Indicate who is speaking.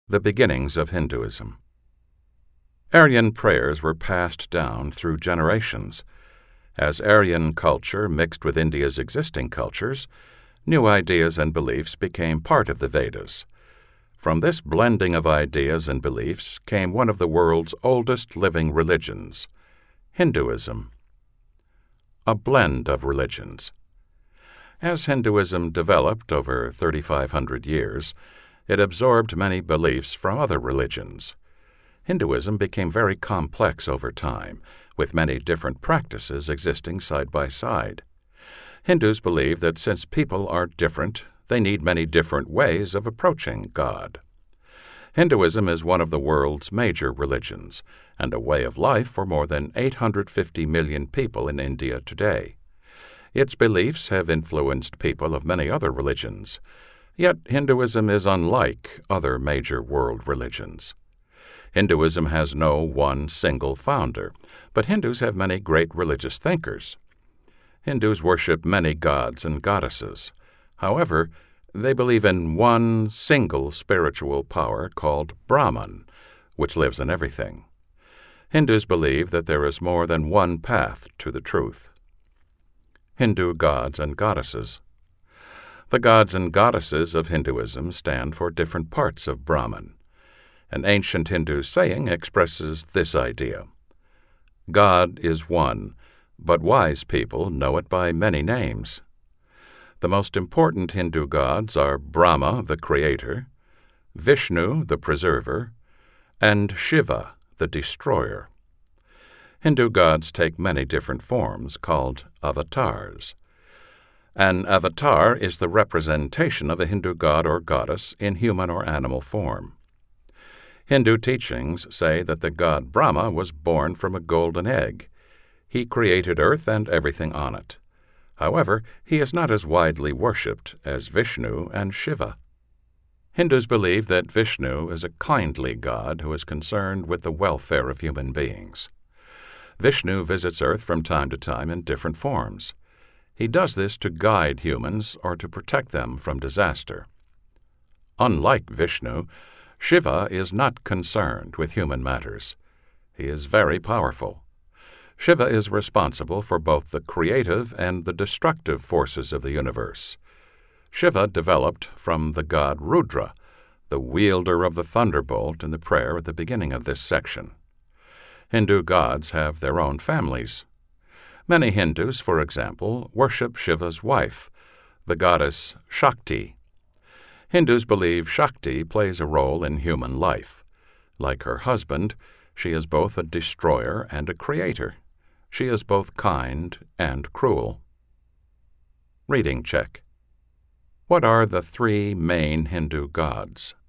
Speaker 1: The beginnings of Hinduism. Aryan prayers were passed down through generations. As Aryan culture mixed with India's existing cultures, new ideas and beliefs became part of the Vedas. From this blending of ideas and beliefs came one of the world's oldest living religions, Hinduism. A blend of religions. As Hinduism developed over 3,500 years, it absorbed many beliefs from other religions. Hinduism became very complex over time, with many different practices existing side by side. Hindus believe that since people are different, they need many different ways of approaching God. Hinduism is one of the world's major religions, and a way of life for more than 850 million people in India today. Its beliefs have influenced people of many other religions. Yet Hinduism is unlike other major world religions. Hinduism has no one single founder, but Hindus have many great religious thinkers. Hindus worship many gods and goddesses. However, they believe in one single spiritual power called Brahman, which lives in everything. Hindus believe that there is more than one path to the truth. Hindu gods and goddesses. The gods and goddesses of Hinduism stand for different parts of Brahman. An ancient Hindu saying expresses this idea: God is one, but wise people know it by many names. The most important Hindu gods are Brahma, the creator, Vishnu, the preserver, and Shiva, the destroyer. Hindu gods take many different forms, called avatars. An avatar is the representation of a Hindu god or goddess in human or animal form. Hindu teachings say that the god Brahma was born from a golden egg. He created earth and everything on it. However, he is not as widely worshipped as Vishnu and Shiva. Hindus believe that Vishnu is a kindly god who is concerned with the welfare of human beings. Vishnu visits earth from time to time in different forms. He does this to guide humans or to protect them from disaster. Unlike Vishnu, Shiva is not concerned with human matters. He is very powerful. Shiva is responsible for both the creative and the destructive forces of the universe. Shiva developed from the god Rudra, the wielder of the thunderbolt in the prayer at the beginning of this section. Hindu gods have their own families. Many Hindus, for example, worship Shiva's wife, the goddess Shakti. Hindus believe Shakti plays a role in human life. Like her husband, she is both a destroyer and a creator. She is both kind and cruel. Reading check. What are the three main Hindu gods?